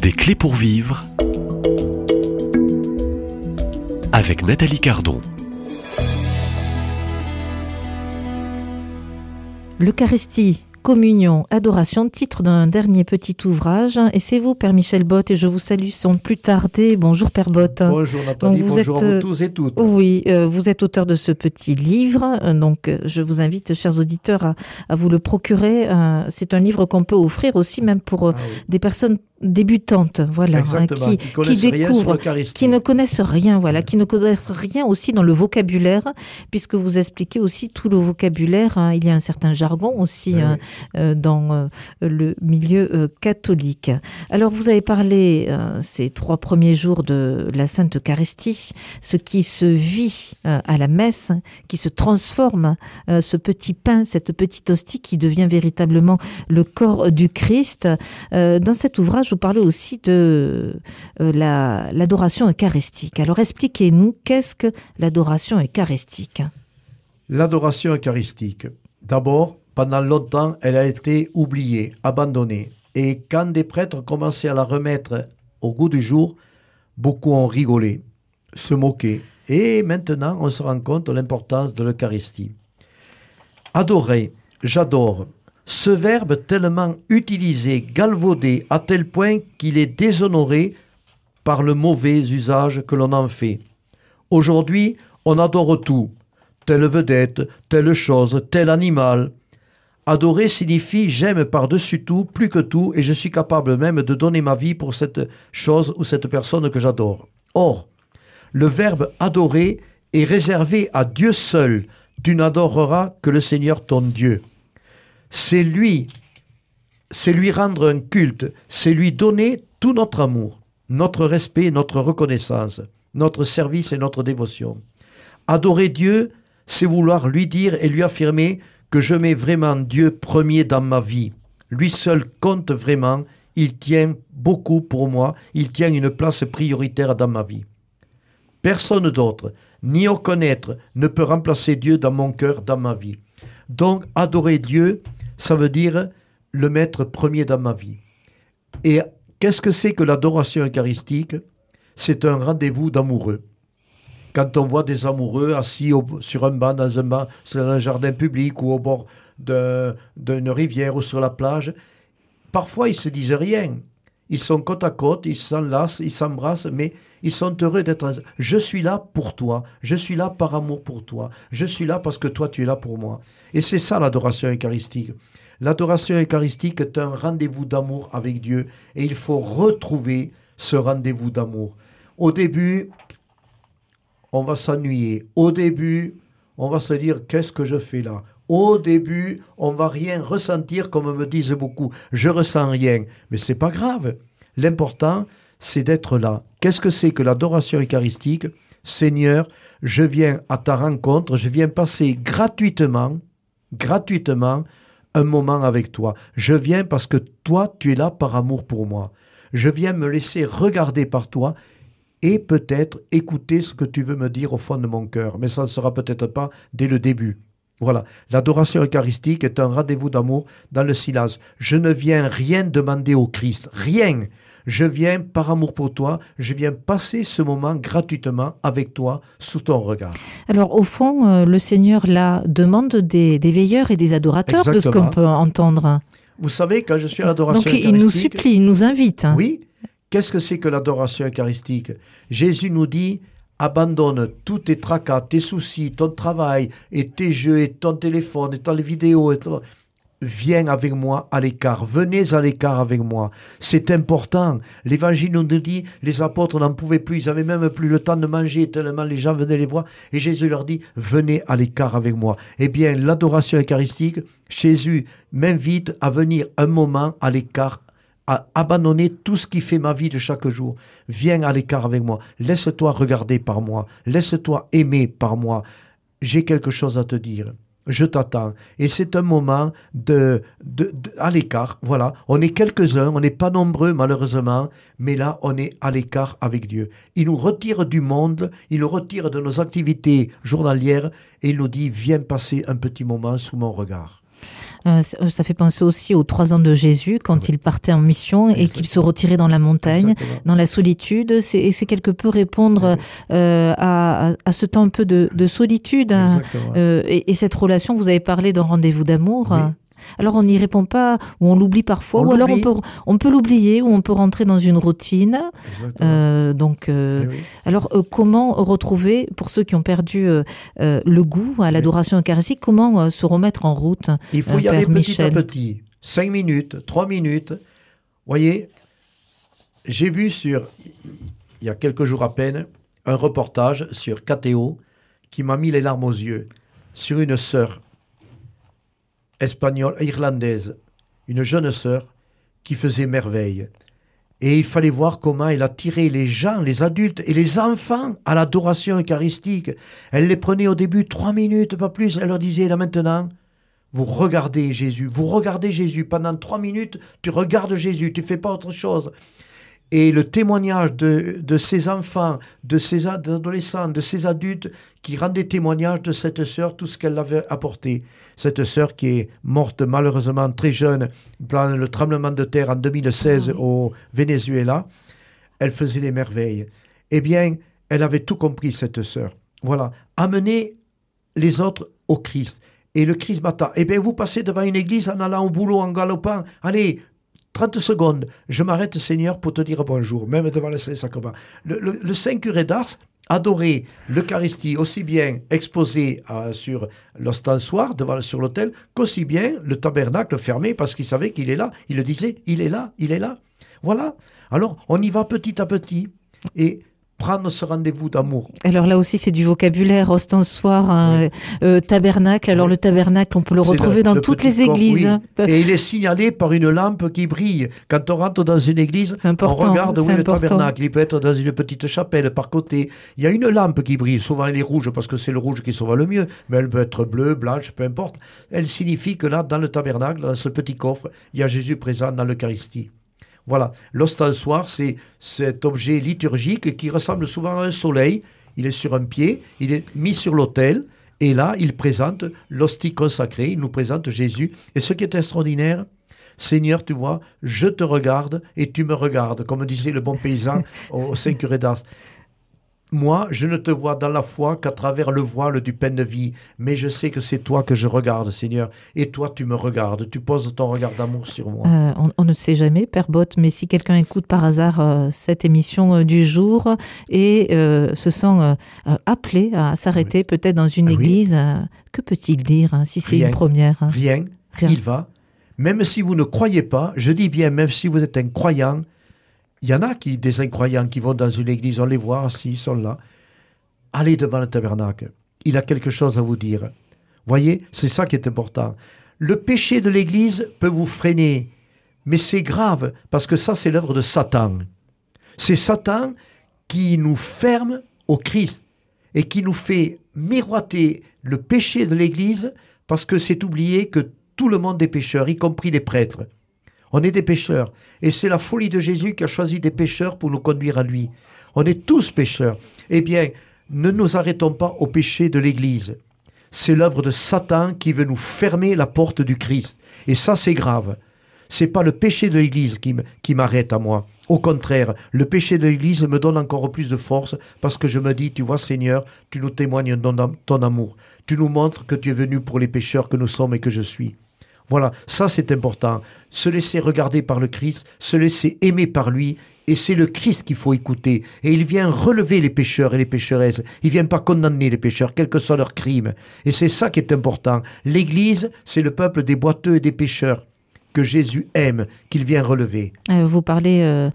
Des clés pour vivre avec Nathalie Cardon. L'Eucharistie, communion, adoration, titre d'un dernier petit ouvrage. Et c'est vous, Père Michel Bott, et je vous salue sans plus tarder. Bonjour, Père Bott. Bonjour Nathalie, bonjour à vous tous et toutes. Oui, vous êtes auteur de ce petit livre. Donc, je vous invite, chers auditeurs, à vous le procurer. C'est un livre qu'on peut offrir aussi, même pour des personnes débutantes, voilà, qui découvrent, qui ne connaissent rien, voilà, qui ne connaissent rien aussi dans le vocabulaire, puisque vous expliquez aussi tout le vocabulaire. Il y a un certain jargon aussi dans le milieu catholique. Alors, vous avez parlé ces 3 premiers jours de la Sainte Eucharistie, ce qui se vit à la messe, qui se transforme, ce petit pain, cette petite hostie qui devient véritablement le corps du Christ. Dans cet ouvrage, vous parlez aussi de l'adoration eucharistique. Alors expliquez-nous, qu'est-ce que l'adoration eucharistique ? L'adoration eucharistique. D'abord, pendant longtemps, elle a été oubliée, abandonnée. Et quand des prêtres ont commencé à la remettre au goût du jour, beaucoup ont rigolé, se moqué. Et maintenant, on se rend compte de l'importance de l'Eucharistie. Adorer, j'adore. Ce verbe tellement utilisé, galvaudé, à tel point qu'il est déshonoré par le mauvais usage que l'on en fait. Aujourd'hui, on adore tout. Telle vedette, telle chose, tel animal. Adorer signifie j'aime par-dessus tout, plus que tout, et je suis capable même de donner ma vie pour cette chose ou cette personne que j'adore. Or, le verbe adorer est réservé à Dieu seul. Tu n'adoreras que le Seigneur ton Dieu. C'est lui rendre un culte, c'est lui donner tout notre amour, notre respect, notre reconnaissance, notre service et notre dévotion. Adorer Dieu, c'est vouloir lui dire et lui affirmer que je mets vraiment Dieu premier dans ma vie. Lui seul compte vraiment, il tient beaucoup pour moi, il tient une place prioritaire dans ma vie. Personne d'autre, ni aucun être, ne peut remplacer Dieu dans mon cœur, dans ma vie. Donc, adorer Dieu, ça veut dire le mettre premier dans ma vie. Et qu'est-ce que c'est que l'adoration eucharistique ? C'est un rendez-vous d'amoureux. Quand on voit des amoureux assis sur un banc, sur un jardin public ou au bord d'une rivière ou sur la plage, parfois ils ne se disent rien. Ils sont côte à côte, ils s'enlacent, ils s'embrassent, mais ils sont heureux d'être... Je suis là pour toi, je suis là par amour pour toi, je suis là parce que toi tu es là pour moi. Et c'est ça l'adoration eucharistique. L'adoration eucharistique est un rendez-vous d'amour avec Dieu et il faut retrouver ce rendez-vous d'amour. Au début, on va s'ennuyer. Au début, on va se dire qu'est-ce que je fais là ? Au début, on ne va rien ressentir comme me disent beaucoup. Je ressens rien. Mais ce n'est pas grave. L'important, c'est d'être là. Qu'est-ce que c'est que l'adoration eucharistique ? Seigneur, je viens à ta rencontre, je viens passer gratuitement un moment avec toi. Je viens parce que toi, tu es là par amour pour moi. Je viens me laisser regarder par toi et peut-être écouter ce que tu veux me dire au fond de mon cœur. Mais ça ne sera peut-être pas dès le début. Voilà, l'adoration eucharistique est un rendez-vous d'amour dans le silence. Je ne viens rien demander au Christ, rien. Je viens par amour pour toi, je viens passer ce moment gratuitement avec toi, sous ton regard. Alors au fond, le Seigneur là demande des veilleurs et des adorateurs. Exactement. De ce qu'on peut entendre. Vous savez, quand je suis à l'adoration eucharistique... Donc il nous supplie, il nous invite. Oui, qu'est-ce que c'est que l'adoration eucharistique ? Jésus nous dit... Abandonne tous tes tracas, tes soucis, ton travail, et tes jeux, et ton téléphone, et tes vidéos. Viens avec moi à l'écart. Venez à l'écart avec moi. C'est important. L'Évangile nous dit, les apôtres n'en pouvaient plus. Ils n'avaient même plus le temps de manger, tellement les gens venaient les voir. Et Jésus leur dit, venez à l'écart avec moi. Eh bien, l'adoration eucharistique, Jésus m'invite à venir un moment à l'écart, à abandonner tout ce qui fait ma vie de chaque jour. Viens à l'écart avec moi. Laisse-toi regarder par moi. Laisse-toi aimer par moi. J'ai quelque chose à te dire. Je t'attends. Et c'est un moment à l'écart. Voilà. On est quelques-uns. On n'est pas nombreux, malheureusement. Mais là, on est à l'écart avec Dieu. Il nous retire du monde. Il nous retire de nos activités journalières. Et il nous dit, viens passer un petit moment sous mon regard. Ça fait penser aussi aux 3 ans de Jésus, quand il partait en mission et qu'il se retirait dans la montagne, dans la solitude. C'est quelque peu répondre à ce temps un peu de solitude. Et cette relation, vous avez parlé d'un rendez-vous d'amour. Oui. Alors on n'y répond pas, ou on l'oublie parfois, ou alors on peut l'oublier, ou on peut rentrer dans une routine. Alors comment retrouver, pour ceux qui ont perdu le goût à l'adoration eucharistique, comment se remettre en route? Il faut y aller petit à petit, 5 minutes, 3 minutes. Vous voyez, j'ai vu il y a quelques jours à peine, un reportage sur KTO qui m'a mis les larmes aux yeux, sur une sœur espagnole, irlandaise, une jeune sœur qui faisait merveille. Et il fallait voir comment elle a tiré les gens, les adultes et les enfants à l'adoration eucharistique. Elle les prenait au début 3 minutes, pas plus. Elle leur disait, là maintenant, vous regardez Jésus pendant 3 minutes, tu regardes Jésus, tu ne fais pas autre chose. Et le témoignage de ces enfants, de ces adolescents, de ces adultes qui rendaient témoignage de cette sœur, tout ce qu'elle avait apporté. Cette sœur qui est morte malheureusement très jeune dans le tremblement de terre en 2016 au Venezuela, elle faisait des merveilles. Eh bien, elle avait tout compris, cette sœur. Voilà, amener les autres au Christ. Et le Christ m'attend. Eh bien, vous passez devant une église en allant au boulot, en galopant. Allez, 30 secondes, je m'arrête, Seigneur, pour te dire bonjour, même devant le Saint-Sacrement. Le Saint curé d'Ars adorait l'Eucharistie aussi bien exposée sur l'ostensoir, sur l'autel, qu'aussi bien le tabernacle fermé, parce qu'il savait qu'il est là. Il le disait, il est là, il est là. Voilà. Alors, on y va petit à petit. Et prendre ce rendez-vous d'amour. Alors là aussi, c'est du vocabulaire, ostensoir, tabernacle. Alors le tabernacle, on peut le retrouver dans toutes les églises. Oui. Et il est signalé par une lampe qui brille. Quand on rentre dans une église, on regarde où est le tabernacle. Il peut être dans une petite chapelle par côté. Il y a une lampe qui brille. Souvent, elle est rouge parce que c'est le rouge qui se voit le mieux. Mais elle peut être bleue, blanche, peu importe. Elle signifie que là, dans le tabernacle, dans ce petit coffre, il y a Jésus présent dans l'Eucharistie. Voilà, l'ostensoir, c'est cet objet liturgique qui ressemble souvent à un soleil. Il est sur un pied, il est mis sur l'autel, et là, il présente l'hostie consacrée, il nous présente Jésus. Et ce qui est extraordinaire, Seigneur, tu vois, je te regarde et tu me regardes, comme disait le bon paysan au Saint curé d'Ars. Moi, je ne te vois dans la foi qu'à travers le voile du pain de vie, mais je sais que c'est toi que je regarde, Seigneur, et toi, tu me regardes, tu poses ton regard d'amour sur moi. On ne sait jamais, Père Botte, mais si quelqu'un écoute par hasard cette émission du jour et se sent appelé à s'arrêter peut-être dans une église, que peut-il dire si c'est une première? Rien, il va. Même si vous ne croyez pas, je dis bien, même si vous êtes un croyant, il y en a des incroyants qui vont dans une église, on les voit assis, ils sont là. Allez devant le tabernacle. Il a quelque chose à vous dire. Voyez, c'est ça qui est important. Le péché de l'église peut vous freiner, mais c'est grave, parce que ça, c'est l'œuvre de Satan. C'est Satan qui nous ferme au Christ et qui nous fait miroiter le péché de l'église, parce que c'est oublié que tout le monde est pécheur, y compris les prêtres. On est des pécheurs. Et c'est la folie de Jésus qui a choisi des pécheurs pour nous conduire à lui. On est tous pécheurs. Eh bien, ne nous arrêtons pas au péché de l'Église. C'est l'œuvre de Satan qui veut nous fermer la porte du Christ. Et ça, c'est grave. C'est pas le péché de l'Église qui m'arrête à moi. Au contraire, le péché de l'Église me donne encore plus de force parce que je me dis, tu vois Seigneur, tu nous témoignes ton amour. Tu nous montres que tu es venu pour les pécheurs que nous sommes et que je suis. Voilà, ça c'est important. Se laisser regarder par le Christ, se laisser aimer par lui, et c'est le Christ qu'il faut écouter. Et il vient relever les pécheurs et les pécheresses. Il ne vient pas condamner les pécheurs, quels que soient leurs crimes. Et c'est ça qui est important. L'Église, c'est le peuple des boiteux et des pécheurs que Jésus aime, qu'il vient relever. Vous parlez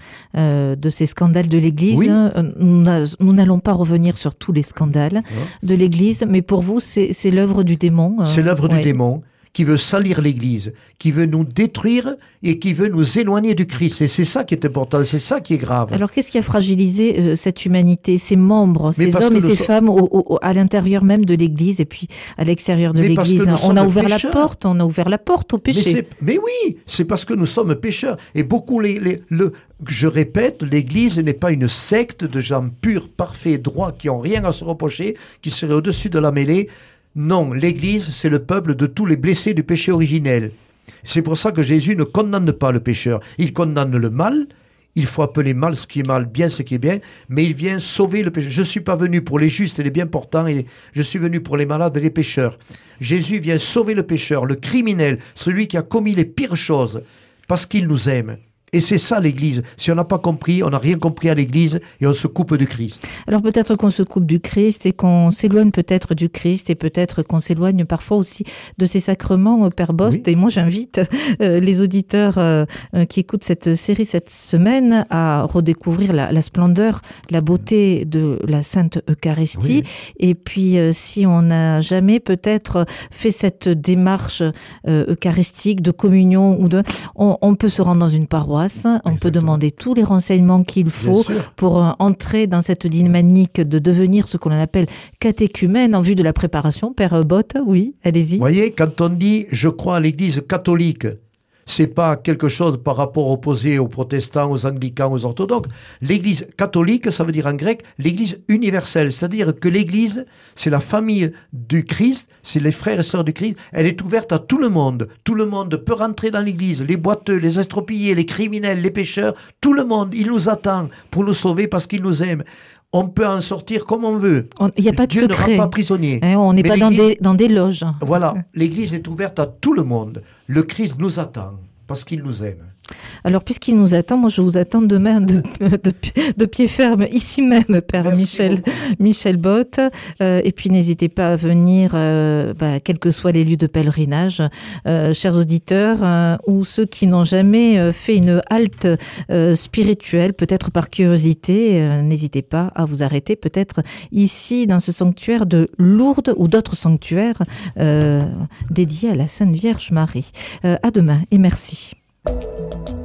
de ces scandales de l'Église. Oui. Nous n'allons pas revenir sur tous les scandales de l'Église, mais pour vous, c'est l'œuvre du démon. C'est l'œuvre du démon qui veut salir l'Église, qui veut nous détruire et qui veut nous éloigner du Christ. Et c'est ça qui est important, c'est ça qui est grave. Alors qu'est-ce qui a fragilisé cette humanité, ces membres, ces hommes et ces femmes à l'intérieur même de l'Église et puis à l'extérieur de l'Église? On a ouvert la porte au péché. Mais oui, c'est parce que nous sommes pécheurs. Et beaucoup, je répète, l'Église n'est pas une secte de gens purs, parfaits, droits, qui n'ont rien à se reprocher, qui seraient au-dessus de la mêlée. Non, l'Église, c'est le peuple de tous les blessés du péché originel. C'est pour ça que Jésus ne condamne pas le pécheur. Il condamne le mal. Il faut appeler mal ce qui est mal, bien ce qui est bien, mais il vient sauver le pécheur. Je ne suis pas venu pour les justes et les bien portants, je suis venu pour les malades et les pécheurs. Jésus vient sauver le pécheur, le criminel, celui qui a commis les pires choses, parce qu'il nous aime. Et c'est ça l'Église. Si on n'a pas compris, on n'a rien compris à l'Église et on se coupe du Christ. Alors peut-être qu'on se coupe du Christ et qu'on s'éloigne peut-être du Christ et peut-être qu'on s'éloigne parfois aussi de ses sacrements, Père Bost. Oui. Et moi j'invite les auditeurs qui écoutent cette série cette semaine à redécouvrir la splendeur, la beauté de la Sainte Eucharistie. Oui. Et puis si on n'a jamais peut-être fait cette démarche eucharistique de communion, on peut se rendre dans une paroisse. On peut demander tous les renseignements qu'il faut pour entrer dans cette dynamique de devenir ce qu'on appelle catéchumène en vue de la préparation. Père Bott, oui, allez-y. Vous voyez, quand on dit « je crois à l'Église catholique », c'est pas quelque chose par rapport opposé aux protestants, aux anglicans, aux orthodoxes. L'Église catholique, ça veut dire en grec l'Église universelle, c'est-à-dire que l'Église, c'est la famille du Christ, c'est les frères et sœurs du Christ, elle est ouverte à tout le monde. Tout le monde peut rentrer dans l'Église, les boiteux, les estropiés, les criminels, les pécheurs, tout le monde, il nous attend pour nous sauver parce qu'il nous aime. On peut en sortir comme on veut. Il n'y a pas de Dieu secret. ne rend pas prisonnier. On n'est pas dans des loges. Voilà, l'Église est ouverte à tout le monde. Le Christ nous attend parce qu'il nous aime. Alors, puisqu'il nous attend, moi, je vous attends demain de pied ferme, ici même, Père Michel Bott. Et puis, n'hésitez pas à venir, quels que soient les lieux de pèlerinage, chers auditeurs, ou ceux qui n'ont jamais fait une halte spirituelle, peut-être par curiosité, n'hésitez pas à vous arrêter, peut-être ici, dans ce sanctuaire de Lourdes ou d'autres sanctuaires dédiés à la Sainte Vierge Marie. À demain et merci.